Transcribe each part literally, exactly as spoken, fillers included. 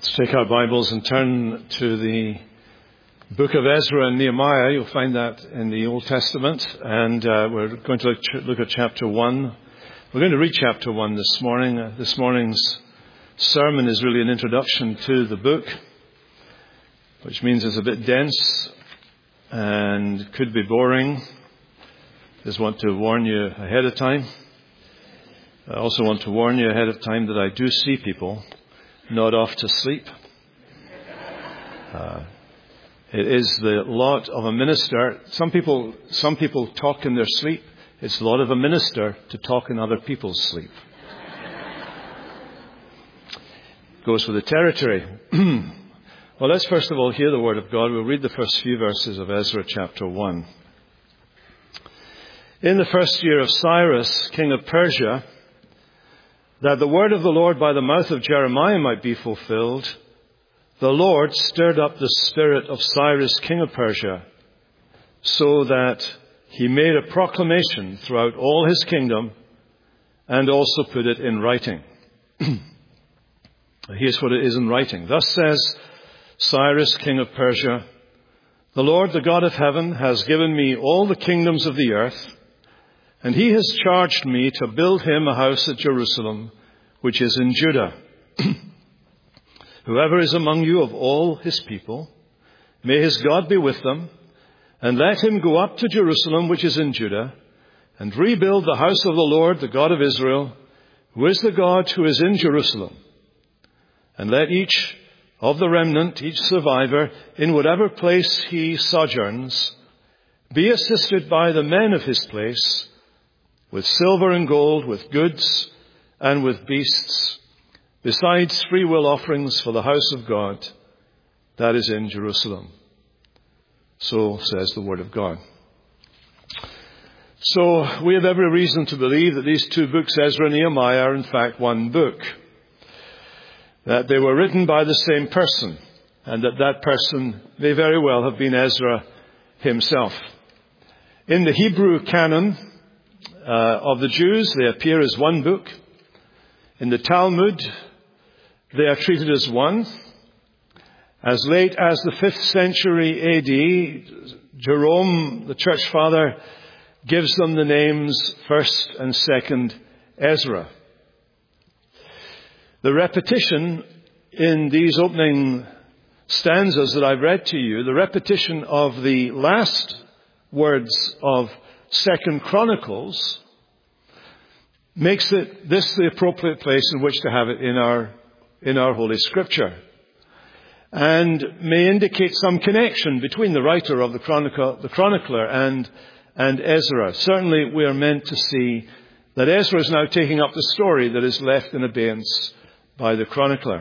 Let's take our Bibles and turn to the book of Ezra and Nehemiah. You'll find that in the Old Testament. And uh, we're going to look, look at chapter one. We're going to read chapter one this morning. Uh, this morning's sermon is really an introduction to the book, which means it's a bit dense and could be boring. Just want to warn you ahead of time. I also want to warn you ahead of time that I do see people nod off to sleep. Uh, it is the lot of a minister. Some people, some people talk in their sleep. It's the lot of a minister to talk in other people's sleep. Goes with the territory. Well, let's first of all hear the word of God. We'll read the first few verses of Ezra chapter one. In the first year of Cyrus, king of Persia, that the word of the Lord by the mouth of Jeremiah might be fulfilled, the Lord stirred up the spirit of Cyrus, king of Persia, so that he made a proclamation throughout all his kingdom and also put it in writing. Here's what it is in writing. Thus says Cyrus, king of Persia, the Lord, the God of heaven, has given me all the kingdoms of the earth, and he has charged me to build him a house at Jerusalem, which is in Judah. Whoever is among you of all his people, may his God be with them, and let him go up to Jerusalem, which is in Judah, and rebuild the house of the Lord, the God of Israel, who is the God who is in Jerusalem. And let each of the remnant, each survivor, in whatever place he sojourns, be assisted by the men of his place, with silver and gold, with goods and with beasts, besides free will offerings for the house of God that is in Jerusalem. So says the word of God. So we have every reason to believe that these two books, Ezra and Nehemiah, are in fact one book. That they were written by the same person, and that that person may very well have been Ezra himself. In the Hebrew canon uh, of the Jews, they appear as one book. In the Talmud, they are treated as one. As late as the fifth century A D, Jerome, the church father, gives them the names first and second Ezra. The repetition in these opening stanzas that I've read to you, the repetition of the last words of Second Chronicles, makes it this the appropriate place in which to have it in our in our Holy Scripture, and may indicate some connection between the writer of the chronicle, the chronicler, and and Ezra. Certainly, we are meant to see that Ezra is now taking up the story that is left in abeyance by the chronicler.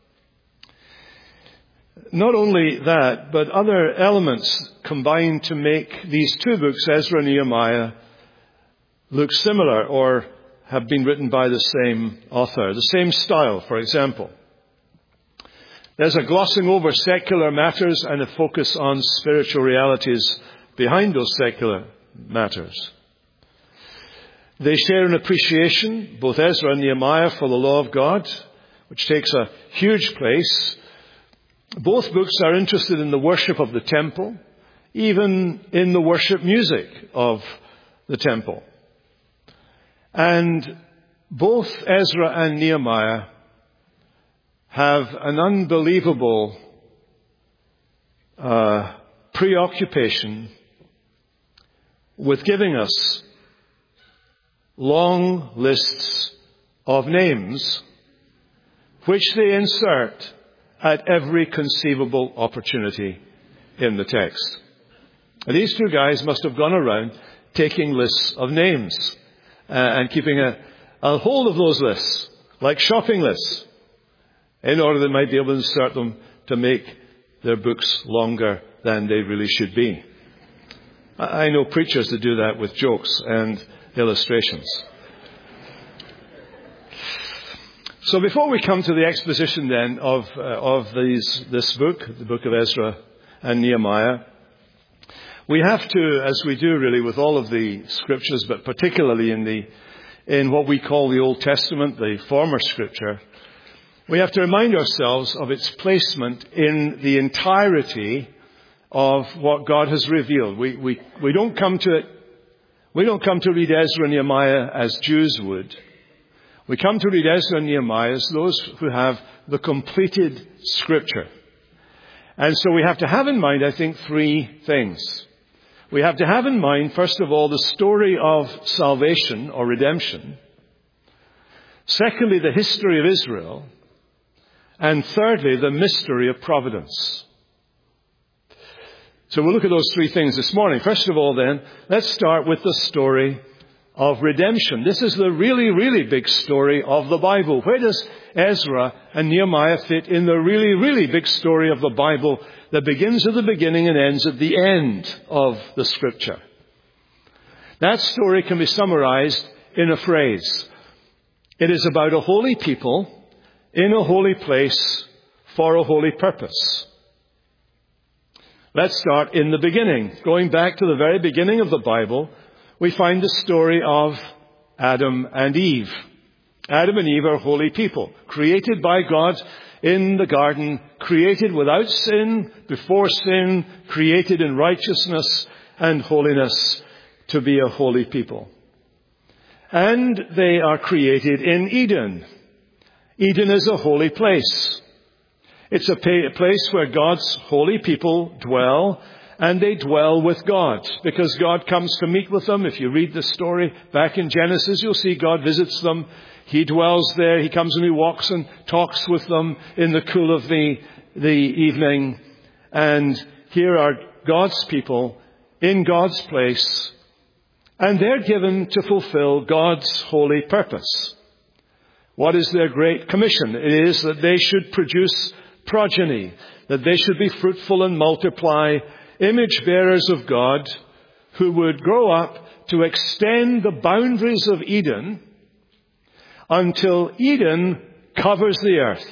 Not only that, but other elements combine to make these two books, Ezra and Nehemiah, look similar or have been written by the same author, the same style, for example. There's a glossing over secular matters and a focus on spiritual realities behind those secular matters. They share an appreciation, both Ezra and Nehemiah, for the law of God, which takes a huge place. Both books are interested in the worship of the temple, even in the worship music of the temple. And both Ezra and Nehemiah have an unbelievable uh, preoccupation with giving us long lists of names which they insert at every conceivable opportunity in the text. And these two guys must have gone around taking lists of names uh, and keeping a, a hold of those lists, like shopping lists, in order they might be able to insert them to make their books longer than they really should be. I know preachers that do that with jokes and illustrations. So before we come to the exposition then of uh, of these this book, the book of Ezra and Nehemiah, we have to, as we do really with all of the scriptures, but particularly in the in what we call the Old Testament, the former scripture, we have to remind ourselves of its placement in the entirety of what God has revealed. We, we, we don't come to it, we don't come to read Ezra and Nehemiah as Jews would. We come to read Ezra and Nehemiah as those who have the completed Scripture. And so we have to have in mind, I think, three things. We have to have in mind, first of all, the story of salvation or redemption. Secondly, the history of Israel. And thirdly, the mystery of providence. So we'll look at those three things this morning. First of all, then, let's start with the story of redemption. This is the really, really big story of the Bible. Where does Ezra and Nehemiah fit in the really, really big story of the Bible that begins at the beginning and ends at the end of the Scripture? That story can be summarized in a phrase. It is about a holy people in a holy place for a holy purpose. Let's start in the beginning. Going back to the very beginning of the Bible, we find the story of Adam and Eve. Adam and Eve are holy people, created by God in the garden, created without sin, before sin, created in righteousness and holiness to be a holy people. And they are created in Eden. Eden is a holy place. It's a place where God's holy people dwell, and they dwell with God, because God comes to meet with them. If you read the story back in Genesis, you'll see God visits them. He dwells there. He comes and he walks and talks with them in the cool of the, the evening. And here are God's people in God's place, and they're given to fulfill God's holy purpose. What is their great commission? It is that they should produce progeny, that they should be fruitful and multiply, image bearers of God who would grow up to extend the boundaries of Eden until Eden covers the earth.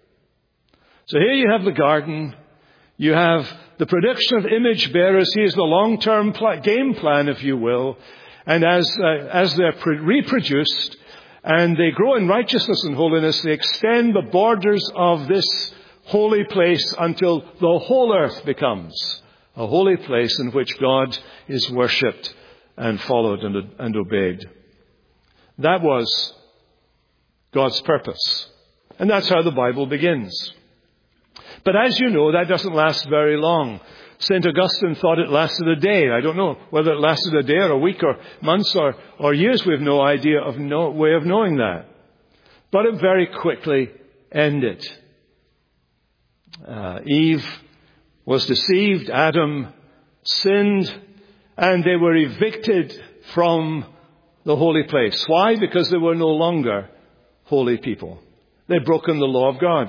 So here you have the garden. You have the production of image bearers. Here's the long-term pl- game plan, if you will. And as, uh, as they're pre- reproduced and they grow in righteousness and holiness, they extend the borders of this holy place until the whole earth becomes a holy place in which God is worshipped and followed and, and obeyed. That was God's purpose. And that's how the Bible begins. But as you know, that doesn't last very long. Saint Augustine thought it lasted a day. I don't know whether it lasted a day or a week or months or, or years. We have no idea of no way of knowing that. But it very quickly ended. Uh, Eve was deceived, Adam sinned, and they were evicted from the holy place. Why? Because they were no longer holy people. They'd broken the law of God.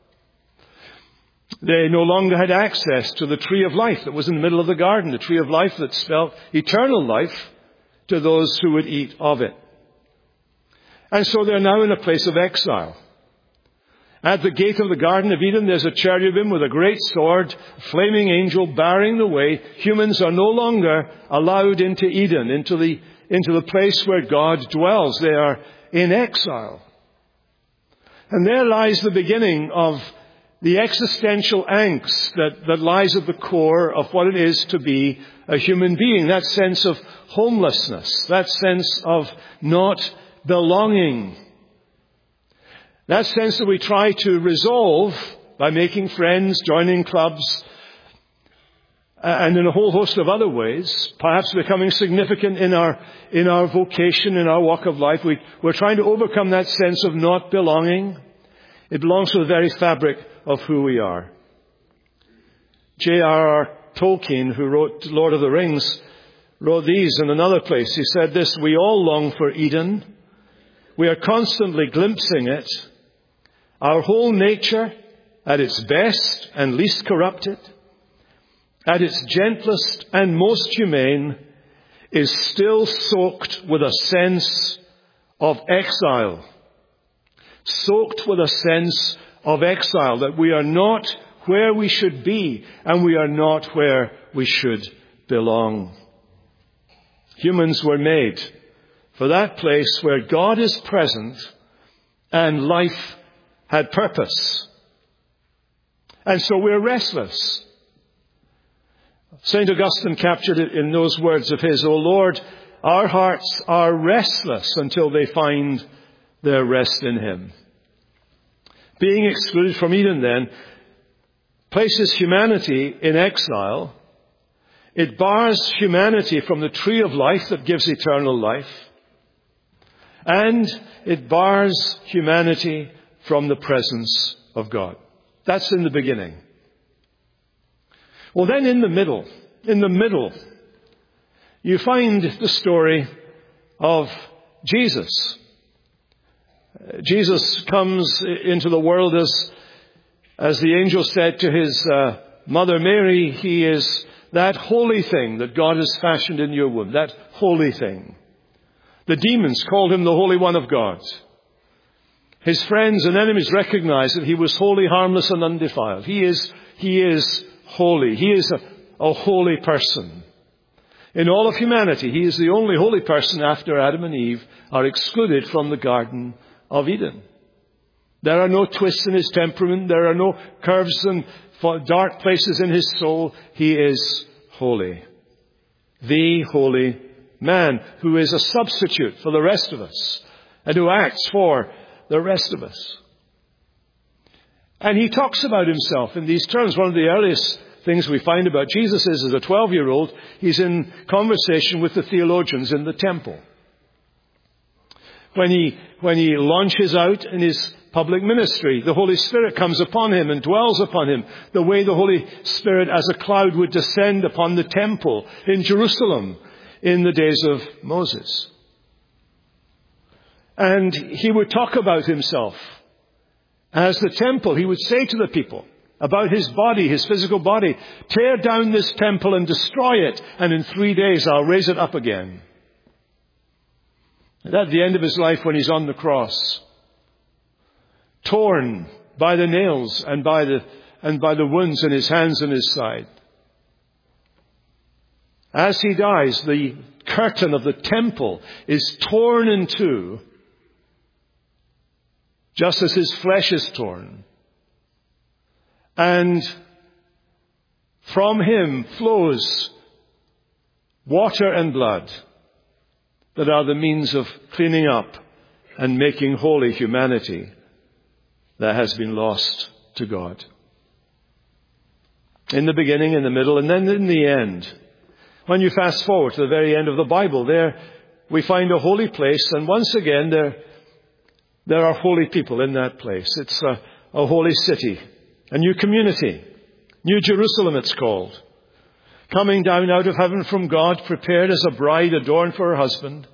They no longer had access to the tree of life that was in the middle of the garden, the tree of life that spelled eternal life to those who would eat of it. And so they're now in a place of exile. At the gate of the Garden of Eden, there's a cherubim with a great sword, a flaming angel barring the way. Humans are no longer allowed into Eden, into the, into the place where God dwells. They are in exile. And there lies the beginning of the existential angst that, that lies at the core of what it is to be a human being. That sense of homelessness, that sense of not belonging. That sense that we try to resolve by making friends, joining clubs, and in a whole host of other ways, perhaps becoming significant in our in our vocation, in our walk of life. We, we're trying to overcome that sense of not belonging. It belongs to the very fabric of who we are. J R R Tolkien, who wrote Lord of the Rings, wrote these in another place. He said this: "We all long for Eden. We are constantly glimpsing it. Our whole nature, at its best and least corrupted, at its gentlest and most humane, is still soaked with a sense of exile." Soaked with a sense of exile, that we are not where we should be and we are not where we should belong. Humans were made for that place where God is present and life had purpose. And so we're restless. Saint Augustine captured it in those words of his, "O Lord, our hearts are restless until they find their rest in Him." Being excluded from Eden, then, places humanity in exile. It bars humanity from the tree of life that gives eternal life. And it bars humanity from the presence of God. That's in the beginning. Well, then in the middle, in the middle, you find the story of Jesus. Jesus comes into the world as, as the angel said to his uh, mother Mary, He is that holy thing that God has fashioned in your womb, that holy thing. The demons called Him the Holy One of God. His friends and enemies recognized that He was holy, harmless, and undefiled. He is, he is holy. He is a, a holy person. In all of humanity, He is the only holy person after Adam and Eve are excluded from the Garden of Eden. There are no twists in His temperament. There are no curves and dark places in His soul. He is holy. The holy man who is a substitute for the rest of us and who acts for the rest of us. And He talks about Himself in these terms. One of the earliest things we find about Jesus is, as a twelve-year-old, He's in conversation with the theologians in the temple. When he, when he launches out in His public ministry, the Holy Spirit comes upon Him and dwells upon Him, the way the Holy Spirit as a cloud would descend upon the temple in Jerusalem in the days of Moses. And He would talk about Himself as the temple. He would say to the people about His body, His physical body, "Tear down this temple and destroy it, and in three days I'll raise it up again." And at the end of His life, when He's on the cross, torn by the nails and by the, and by the wounds in His hands and His side, as He dies, the curtain of the temple is torn in two, just as His flesh is torn. And from Him flows water and blood that are the means of cleaning up and making holy humanity that has been lost to God. In the beginning, in the middle, and then in the end. When you fast forward to the very end of the Bible, there we find a holy place, and once again there, there are holy people in that place. It's a, a holy city, a new community, New Jerusalem it's called, coming down out of heaven from God, prepared as a bride adorned for her husband.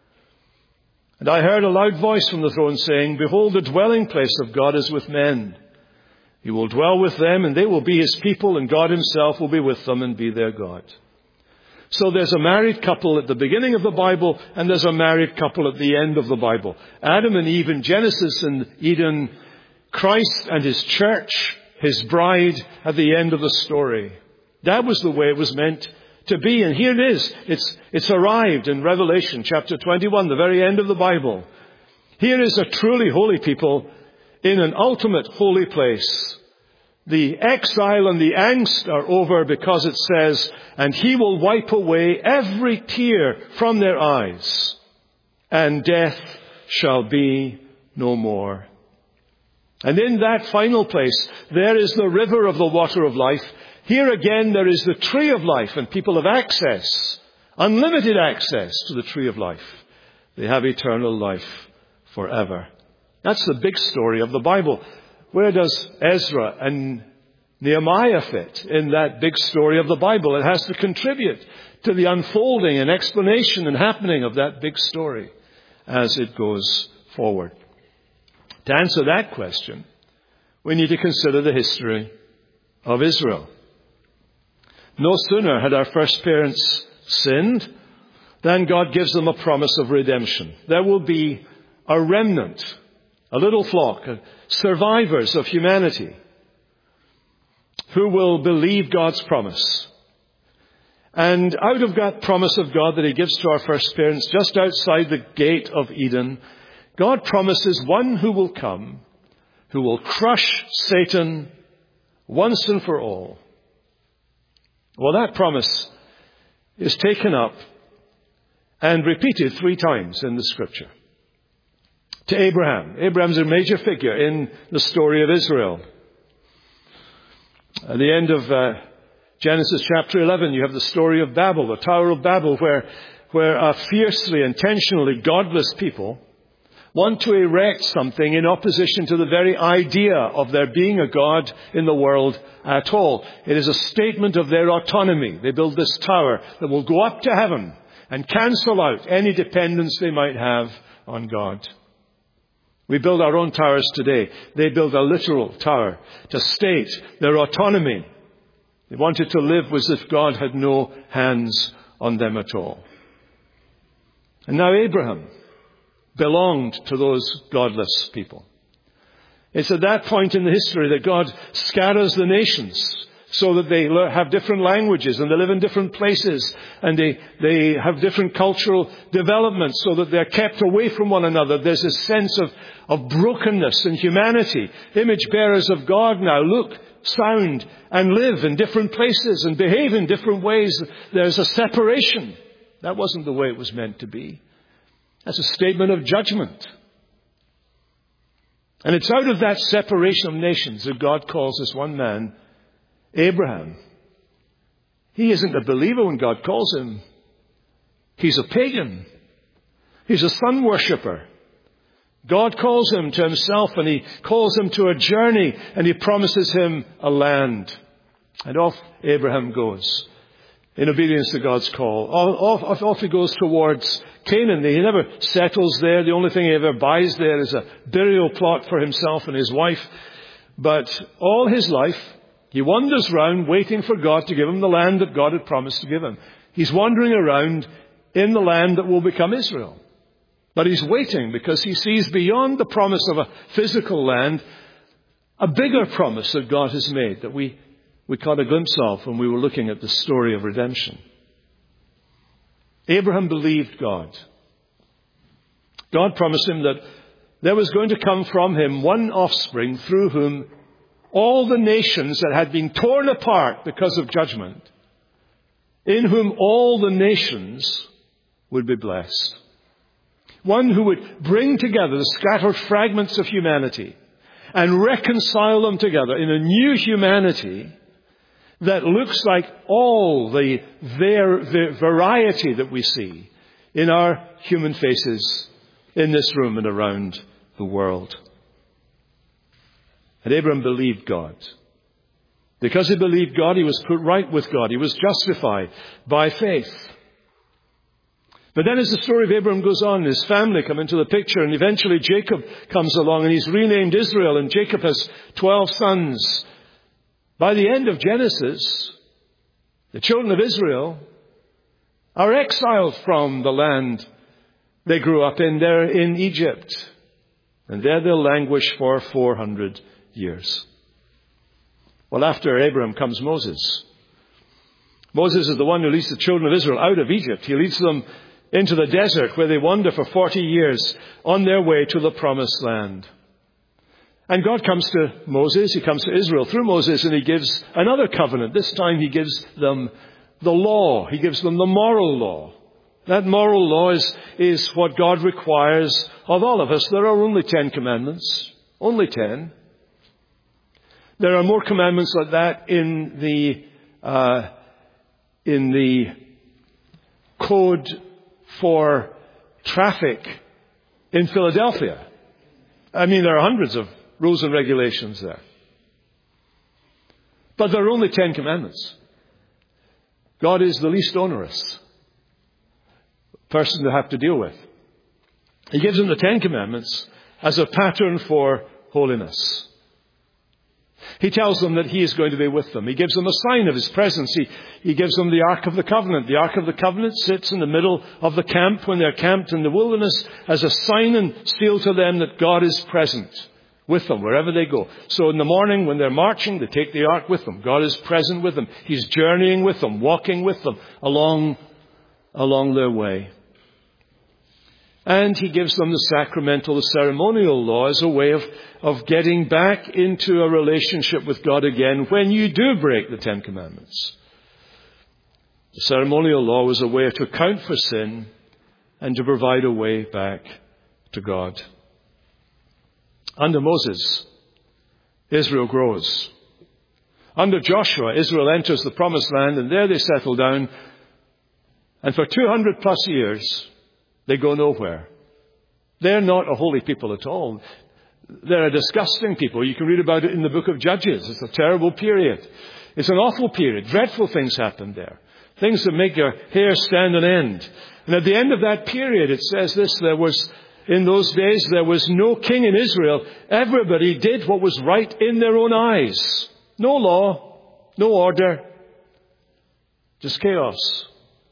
And I heard a loud voice from the throne saying, "Behold, the dwelling place of God is with men. He will dwell with them, and they will be His people, and God Himself will be with them and be their God." So there's a married couple at the beginning of the Bible, and there's a married couple at the end of the Bible. Adam and Eve in Genesis and Eden, Christ and His church, His bride, at the end of the story. That was the way it was meant to be. And here it is. It's, it's arrived in Revelation chapter twenty-one, the very end of the Bible. Here is a truly holy people in an ultimate holy place. The exile and the angst are over, because it says, "And He will wipe away every tear from their eyes, and death shall be no more." And in that final place, there is the river of the water of life. Here again, there is the tree of life, and people have access, unlimited access to the tree of life. They have eternal life forever. That's the big story of the Bible. Where does Ezra and Nehemiah fit in that big story of the Bible? It has to contribute to the unfolding and explanation and happening of that big story as it goes forward. To answer that question, we need to consider the history of Israel. No sooner had our first parents sinned than God gives them a promise of redemption. There will be a remnant, a little flock, survivors of humanity who will believe God's promise. And out of that promise of God that He gives to our first parents, just outside the gate of Eden, God promises one who will come, who will crush Satan once and for all. Well, that promise is taken up and repeated three times in the Scripture. To Abraham. Abraham's a major figure in the story of Israel. At the end of uh, Genesis chapter eleven, you have the story of Babel, the Tower of Babel, where, where a fiercely, intentionally godless people want to erect something in opposition to the very idea of there being a God in the world at all. It is a statement of their autonomy. They build this tower that will go up to heaven and cancel out any dependence they might have on God. We build our own towers today. They build a literal tower to state their autonomy. They wanted to live as if God had no hands on them at all. And now Abraham belonged to those godless people. It's at that point in the history that God scatters the nations so that they have different languages and they live in different places and they, they have different cultural developments so that they're kept away from one another. There's a sense of, of brokenness in humanity. Image bearers of God now look, sound and live in different places and behave in different ways. There's a separation. That wasn't the way it was meant to be. That's a statement of judgment. And it's out of that separation of nations that God calls this one man, Abraham. He isn't a believer when God calls him. He's a pagan. He's a sun worshipper. God calls him to himself and he calls him to a journey and he promises him a land. And off Abraham goes in obedience to God's call. Off, off he goes towards Canaan. He never settles there. The only thing he ever buys there is a burial plot for himself and his wife. But all his life, he wanders around waiting for God to give him the land that God had promised to give him. He's wandering around in the land that will become Israel. But he's waiting because he sees beyond the promise of a physical land a bigger promise that God has made that we, we caught a glimpse of when we were looking at the story of redemption. Abraham believed God. God promised him that there was going to come from him one offspring through whom all the nations that had been torn apart because of judgment, in whom all the nations would be blessed. One who would bring together the scattered fragments of humanity and reconcile them together in a new humanity that looks like all the, ver- the variety that we see in our human faces in this room and around the world. And Abraham believed God. Because he believed God, he was put right with God. He was justified by faith. But then as the story of Abraham goes on, his family come into the picture, and eventually Jacob comes along and he's renamed Israel, and Jacob has twelve sons. By the end of Genesis, the children of Israel are exiled from the land they grew up in. They're in Egypt. And there they'll languish for four hundred years. Well, after Abraham comes Moses. Moses is the one who leads the children of Israel out of Egypt. He leads them into the desert where they wander for forty years on their way to the promised land. And God comes to Moses, he comes to Israel through Moses, and he gives another covenant. This time he gives them the law. He gives them the moral law. That moral law is, is what God requires of all of us. There are only ten commandments. Only ten. There are more commandments like that in the, uh, in the code for traffic in Philadelphia. I mean, there are hundreds of rules and regulations there. But there are only ten commandments. God is the least onerous person to have to deal with. He gives them the Ten Commandments as a pattern for holiness. He tells them that he is going to be with them. He gives them a sign of his presence. He, he gives them the Ark of the Covenant. The Ark of the Covenant sits in the middle of the camp when they're camped in the wilderness as a sign and seal to them that God is present with them wherever they go. So in the morning when they're marching, they take the Ark with them. God is present with them. He's journeying with them, walking with them along, along their way. And he gives them the sacramental, the ceremonial law as a way of, of getting back into a relationship with God again when you do break the Ten Commandments. The ceremonial law was a way to account for sin and to provide a way back to God. Under Moses, Israel grows. Under Joshua, Israel enters the Promised Land, and there they settle down. And for two hundred plus years, they go nowhere. They're not a holy people at all. They're a disgusting people. You can read about it in the book of Judges. It's a terrible period. It's an awful period. Dreadful things happen there. Things that make your hair stand on end. And at the end of that period, it says this, there was, in those days, there was no king in Israel. Everybody did what was right in their own eyes. No law, no order, just chaos.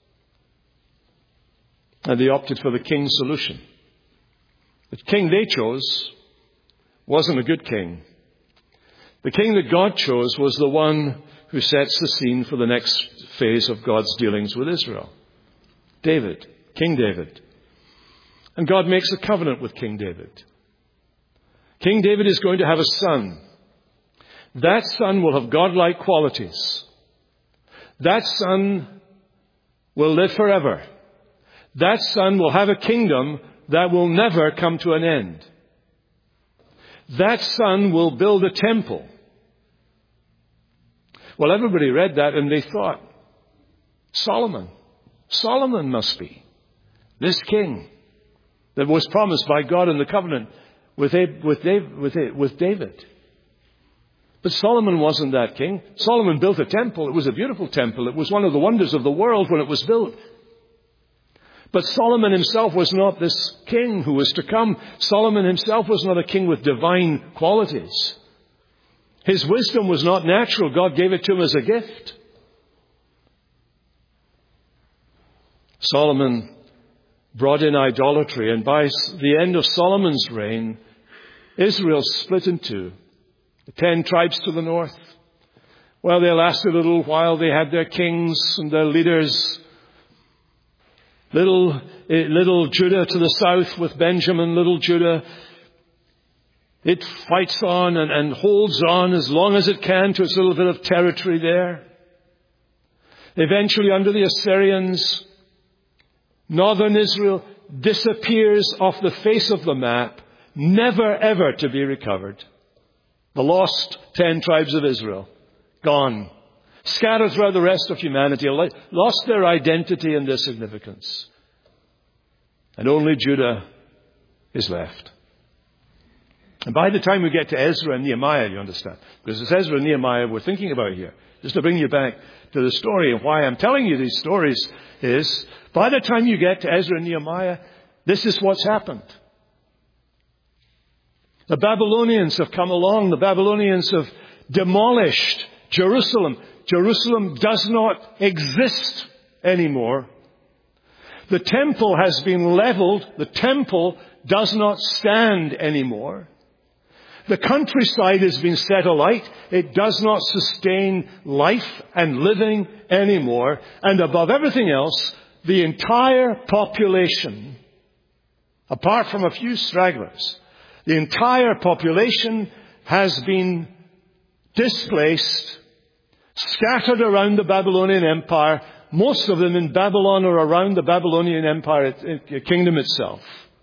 And they opted for the king's solution. The king they chose wasn't a good king. The king that God chose was the one who sets the scene for the next phase of God's dealings with Israel. David, King David. And God makes a covenant with King David. King David is going to have a son. That son will have godlike qualities. That son will live forever. That son will have a kingdom that will never come to an end. That son will build a temple. Well, everybody read that and they thought, Solomon. Solomon must be this king that was promised by God in the covenant with, with, with David. But Solomon wasn't that king. Solomon built a temple. It was a beautiful temple. It was one of the wonders of the world when it was built. But Solomon himself was not this king who was to come. Solomon himself was not a king with divine qualities. His wisdom was not natural. God gave it to him as a gift. Solomon brought in idolatry, and by the end of Solomon's reign, Israel split in two. The ten tribes to the north, well, they lasted a little while. They had their kings and their leaders. Little, little Judah to the south with Benjamin, little Judah. It fights on and, and holds on as long as it can to its little bit of territory there. Eventually, under the Assyrians, northern Israel disappears off the face of the map, never ever to be recovered. The lost ten tribes of Israel, gone. Scattered throughout the rest of humanity, lost their identity and their significance. And only Judah is left. And by the time we get to Ezra and Nehemiah, you understand, because it's Ezra and Nehemiah we're thinking about here, just to bring you back to the story, and why I'm telling you these stories is, by the time you get to Ezra and Nehemiah, this is what's happened. The Babylonians have come along. The Babylonians have demolished Jerusalem. Jerusalem does not exist anymore. The temple has been leveled. The temple does not stand anymore. The countryside has been set alight. It does not sustain life and living anymore. And above everything else, the entire population, apart from a few stragglers, the entire population has been displaced, scattered around the Babylonian Empire, most of them in Babylon or around the Babylonian Empire, kingdom itself.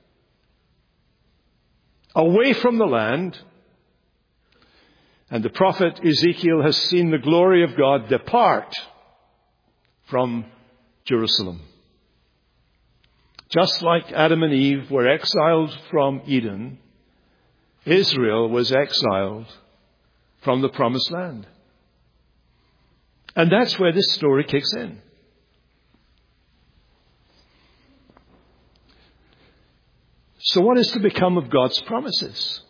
Away from the land. And the prophet Ezekiel has seen the glory of God depart from Jerusalem. Just like Adam and Eve were exiled from Eden, Israel was exiled from the Promised Land. And that's where this story kicks in. So what is to become of God's promises?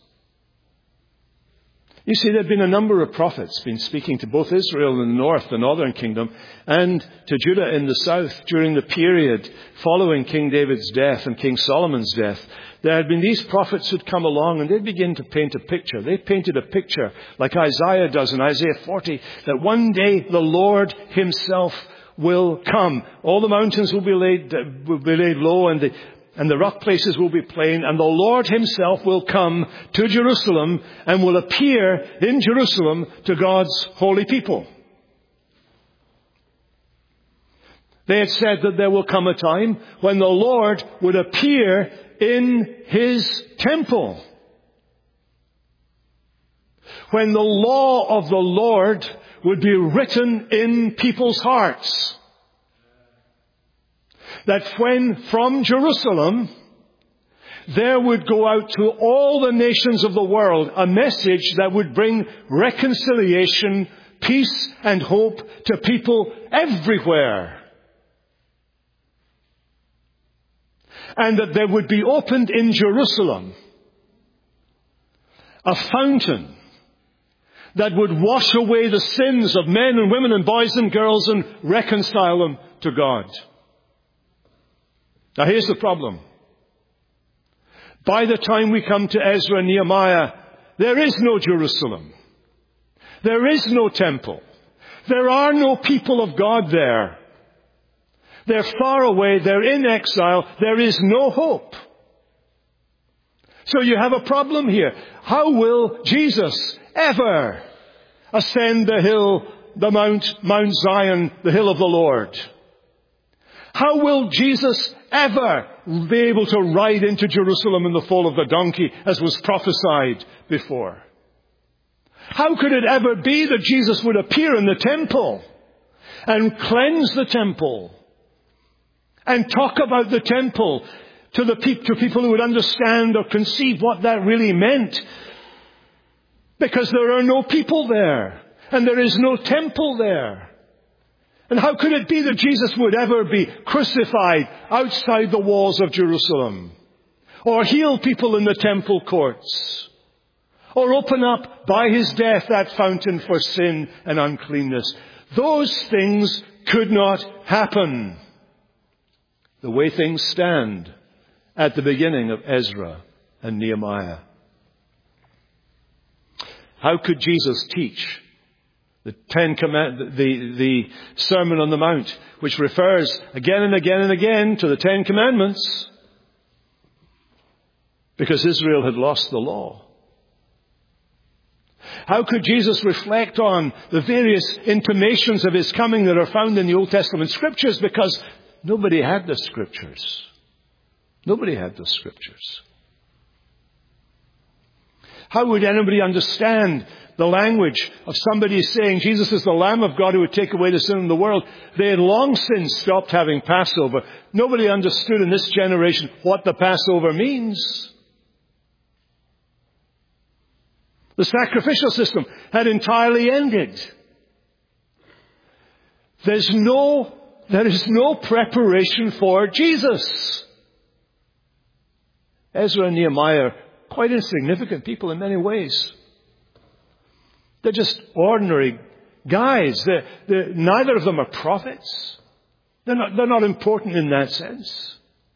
You see, there have been a number of prophets been speaking to both Israel in the north, the northern kingdom, and to Judah in the south during the period following King David's death and King Solomon's death. There had been these prophets who'd come along and they'd begin to paint a picture. They painted a picture like Isaiah does in Isaiah forty, that one day the Lord himself will come. All the mountains will be laid, will be laid low, and the and the rough places will be plain, and the Lord himself will come to Jerusalem and will appear in Jerusalem to God's holy people. They had said that there will come a time when the Lord would appear in his temple, when the law of the Lord would be written in people's hearts. That when from Jerusalem there would go out to all the nations of the world a message that would bring reconciliation, peace and hope to people everywhere. And that there would be opened in Jerusalem a fountain that would wash away the sins of men and women and boys and girls and reconcile them to God. Now here's the problem. By the time we come to Ezra and Nehemiah, there is no Jerusalem. There is no temple. There are no people of God there. They're far away. They're in exile. There is no hope. So you have a problem here. How will Jesus ever ascend the hill, the Mount, Mount Zion, the hill of the Lord? How will Jesus ever be able to ride into Jerusalem in the foal of the donkey, as was prophesied before? How could it ever be that Jesus would appear in the temple and cleanse the temple and talk about the temple to the pe- to people who would understand or conceive what that really meant? Because there are no people there, and there is no temple there. And how could it be that Jesus would ever be crucified outside the walls of Jerusalem, or heal people in the temple courts, or open up by his death that fountain for sin and uncleanness? Those things could not happen the way things stand at the beginning of Ezra and Nehemiah. How could Jesus teach the Ten Command, the, the Sermon on the Mount, which refers again and again and again to the Ten Commandments? Because Israel had lost the law. How could Jesus reflect on the various intimations of his coming that are found in the Old Testament Scriptures? Because nobody had the Scriptures. Nobody had the Scriptures. How would anybody understand the language of somebody saying Jesus is the Lamb of God who would take away the sin of the world? They had long since stopped having Passover. Nobody understood in this generation what the Passover means. The sacrificial system had entirely ended. There's no, there is no preparation for Jesus. Ezra and Nehemiah are quite insignificant people in many ways. They're just ordinary guys. They're, they're, neither of them are prophets. They're not, they're not important in that sense.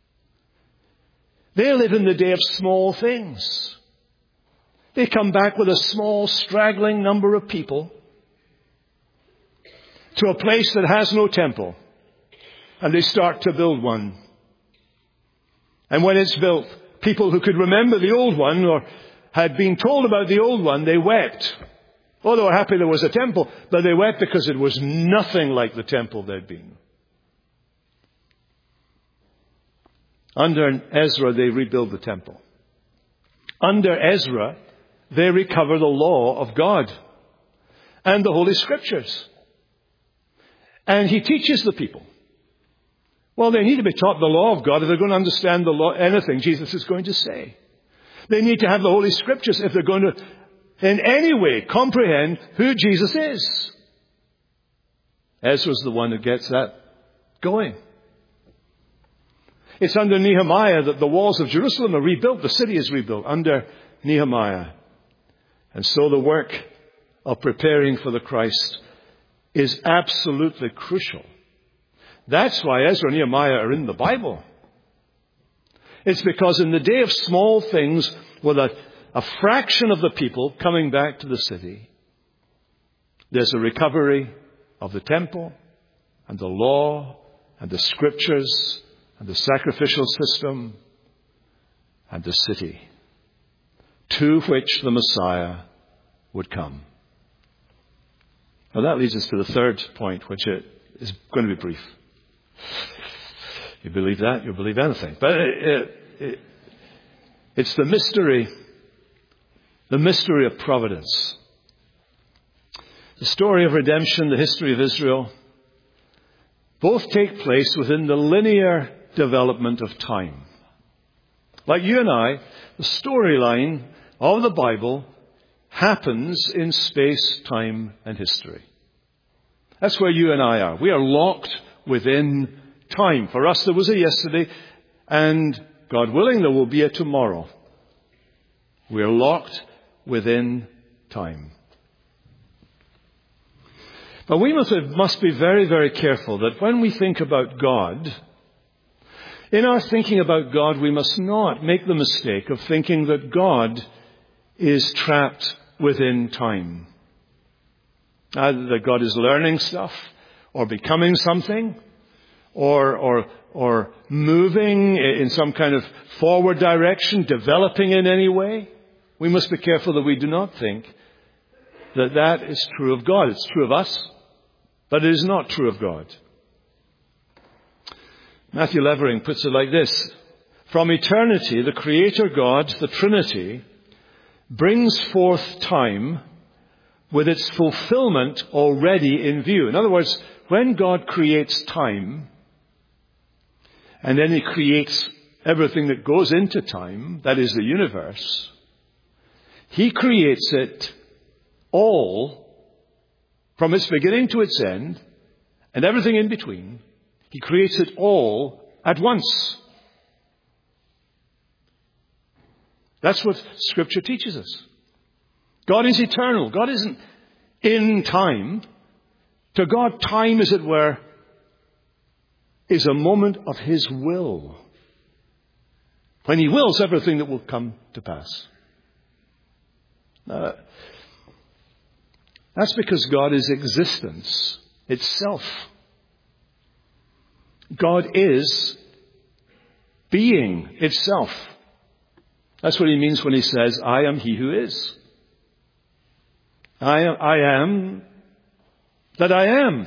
They live in the day of small things. They come back with a small, straggling number of people to a place that has no temple. And they start to build one. And when it's built, people who could remember the old one or had been told about the old one, they wept. Oh, they were happy there was a temple, but they wept because it was nothing like the temple there'd been. Under Ezra, they rebuild the temple. Under Ezra, they recover the law of God and the Holy Scriptures. And he teaches the people. Well, they need to be taught the law of God if they're going to understand the law, anything Jesus is going to say. They need to have the Holy Scriptures if they're going to, in any way, comprehend who Jesus is. Ezra's the one who gets that going. It's under Nehemiah that the walls of Jerusalem are rebuilt. The city is rebuilt under Nehemiah. And so the work of preparing for the Christ is absolutely crucial. That's why Ezra and Nehemiah are in the Bible. It's because in the day of small things, with a, a fraction of the people coming back to the city, there's a recovery of the temple and the law and the Scriptures and the sacrificial system and the city to which the Messiah would come. Now that leads us to the third point, which is going to be brief. You believe that, you'll believe anything. But it, it, it's the mystery, the mystery of providence. The story of redemption, the history of Israel, both take place within the linear development of time. Like you and I, the storyline of the Bible happens in space, time, and history. That's where you and I are. We are locked within time. For us, there was a yesterday, and God willing, there will be a tomorrow. We are locked within time. But we must, must be very, very careful that when we think about God, in our thinking about God, we must not make the mistake of thinking that God is trapped within time. Either that God is learning stuff, or becoming something, or, or, or moving in some kind of forward direction, developing in any way. We must be careful that we do not think that that is true of God. It's true of us, but it is not true of God. Matthew Levering puts it like this: from eternity, the Creator God, the Trinity, brings forth time with its fulfillment already in view. In other words, when God creates time, and then He creates everything that goes into time, that is the universe, He creates it all from its beginning to its end, and everything in between. He creates it all at once. That's what Scripture teaches us. God is eternal. God isn't in time. To God, time, as it were, is a moment of His will, when He wills everything that will come to pass. Uh, that's because God is existence itself. God is being itself. That's what He means when He says, I am He who is. I am, I am that I am.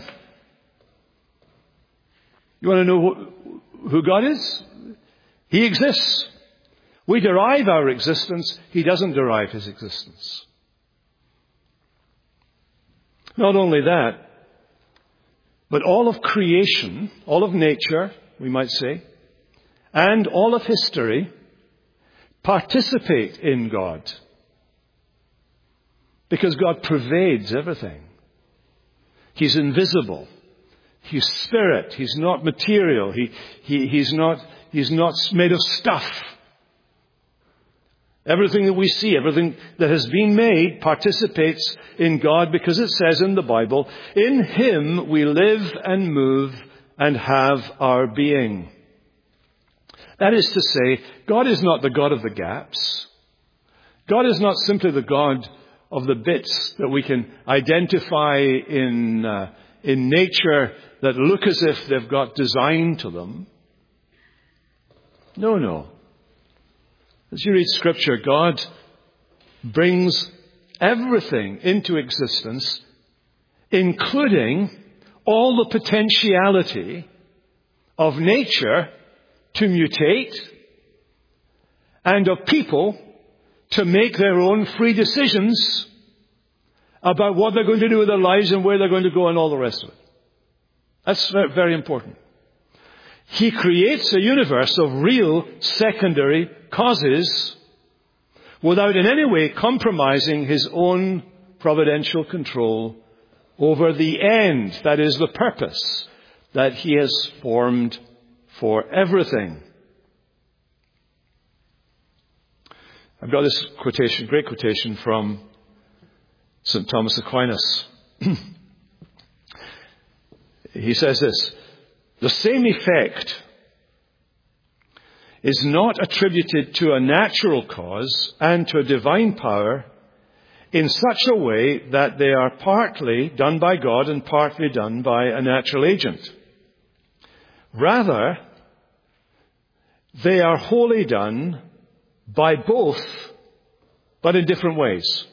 You want to know who, who God is? He exists. We derive our existence. He doesn't derive His existence. Not only that, but all of creation, all of nature, we might say, and all of history participate in God. Because God pervades everything. He's invisible. He's spirit. He's not material. He, he, he's not, he's not made of stuff. Everything that we see, everything that has been made participates in God, because it says in the Bible, in Him we live and move and have our being. That is to say, God is not the God of the gaps. God is not simply the God of the bits that we can identify in, uh, in nature that look as if they've got design to them. No, no. As you read Scripture, God brings everything into existence, including all the potentiality of nature to mutate and of people to make their own free decisions about what they're going to do with their lives and where they're going to go and all the rest of it. That's very important. He creates a universe of real secondary causes without in any way compromising His own providential control over the end, that is the purpose that He has formed for everything. I've got this quotation, great quotation from Saint Thomas Aquinas. He says this: the same effect is not attributed to a natural cause and to a divine power in such a way that they are partly done by God and partly done by a natural agent. Rather, they are wholly done by both, but in different ways.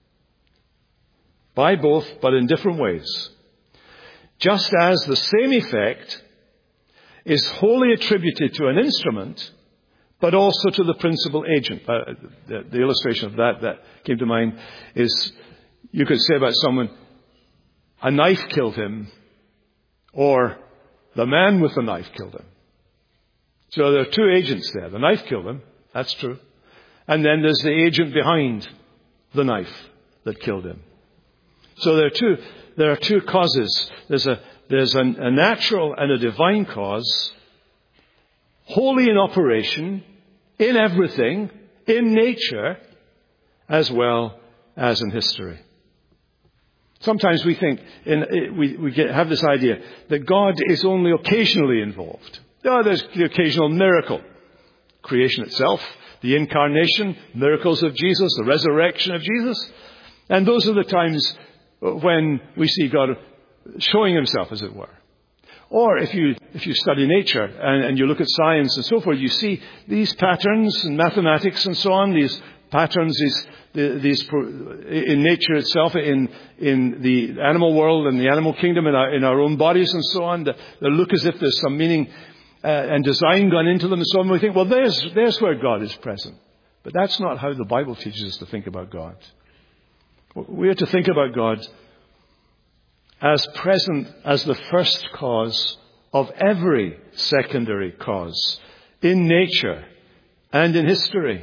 By both, but in different ways. Just as the same effect is wholly attributed to an instrument, but also to the principal agent. Uh, the, the illustration of that that came to mind is, you could say about someone, a knife killed him, or the man with the knife killed him. So there are two agents there. The knife killed him, that's true. And then there's the agent behind the knife that killed him. So there are two, there are two causes. There's a, there's a, a natural and a divine cause, wholly in operation, in everything, in nature, as well as in history. Sometimes we think, in, we, we get, have this idea that God is only occasionally involved. Oh, there's the occasional miracle. Creation itself, the incarnation, miracles of Jesus, the resurrection of Jesus. And those are the times when we see God showing himself, as it were. Or if you if you study nature and, and you look at science and so forth, you see these patterns in mathematics and so on, these patterns, these these in nature itself, in in the animal world and the animal kingdom, in our in our own bodies and so on, that, that look as if there's some meaning uh, and design gone into them and so on. We think, well, there's there's where God is present. But that's not how the Bible teaches us to think about God. We are to think about God as present as the first cause of every secondary cause in nature and in history.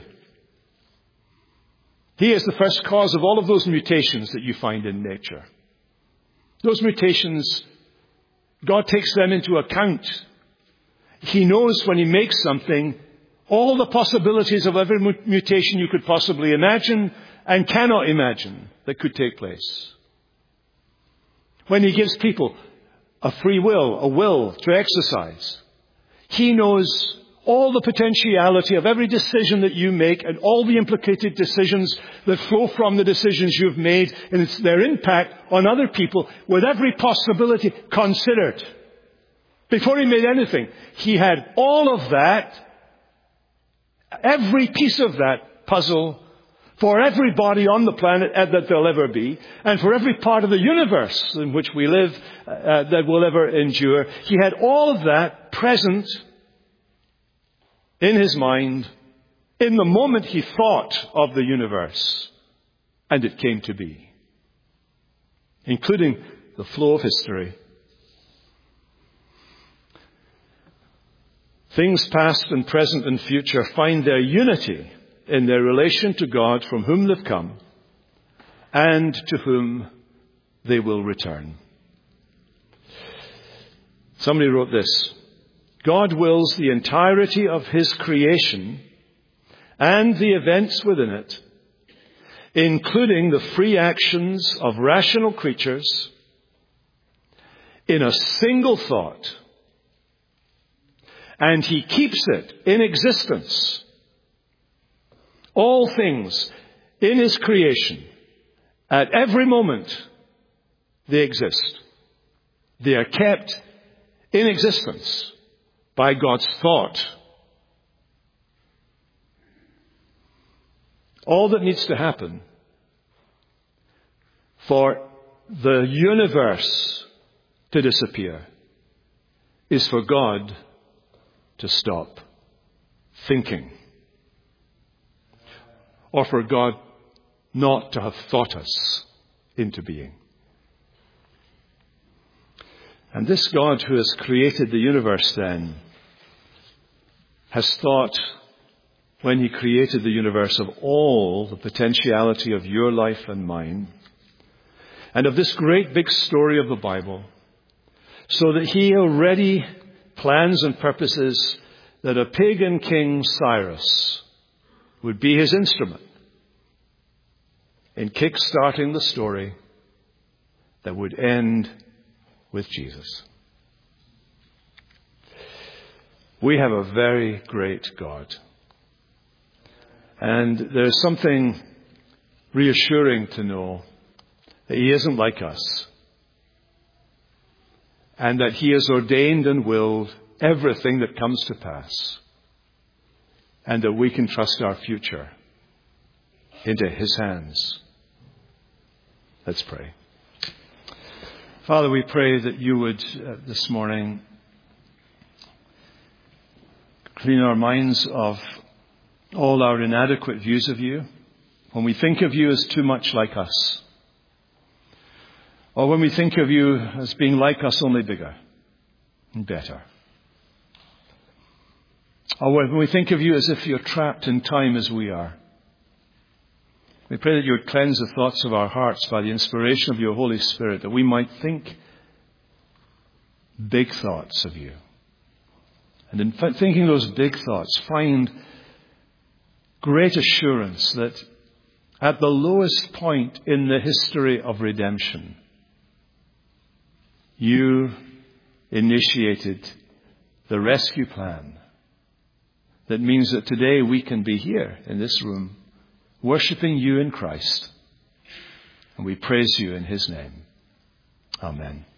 He is the first cause of all of those mutations that you find in nature. Those mutations, God takes them into account. He knows when he makes something all the possibilities of every mutation you could possibly imagine and cannot imagine that could take place. When he gives people a free will, a will to exercise, he knows all the potentiality of every decision that you make and all the implicated decisions that flow from the decisions you've made and it's their impact on other people with every possibility considered. Before he made anything, he had all of that, every piece of that puzzle for everybody on the planet that there'll ever be, and for every part of the universe in which we live uh, that will ever endure. He had all of that present in his mind in the moment he thought of the universe, and it came to be, including the flow of history. Things past and present and future find their unity in their relation to God from whom they've come and to whom they will return. Somebody wrote this: God wills the entirety of his creation and the events within it, including the free actions of rational creatures, in a single thought, and he keeps it in existence. All things in his creation, at every moment, they exist. They are kept in existence by God's thought. All that needs to happen for the universe to disappear is for God to stop thinking. Or for God not to have thought us into being. And this God who has created the universe then has thought, when he created the universe, of all the potentiality of your life and mine, and of this great big story of the Bible, so that he already plans and purposes that a pagan king, Cyrus, would be his instrument in kick-starting the story that would end with Jesus. We have a very great God. And there's something reassuring to know that he isn't like us, and that he has ordained and willed everything that comes to pass and that we can trust our future into His hands. Let's pray. Father, we pray that you would uh, this morning clean our minds of all our inadequate views of you. When we think of you as too much like us, or when we think of you as being like us, only bigger and better, or when we think of you as if you're trapped in time as we are, we pray that you would cleanse the thoughts of our hearts by the inspiration of your Holy Spirit, that we might think big thoughts of you. And in thinking those big thoughts, find great assurance that at the lowest point in the history of redemption, you initiated the rescue plan that means that today we can be here in this room worshiping you in Christ. And we praise you in His name. Amen.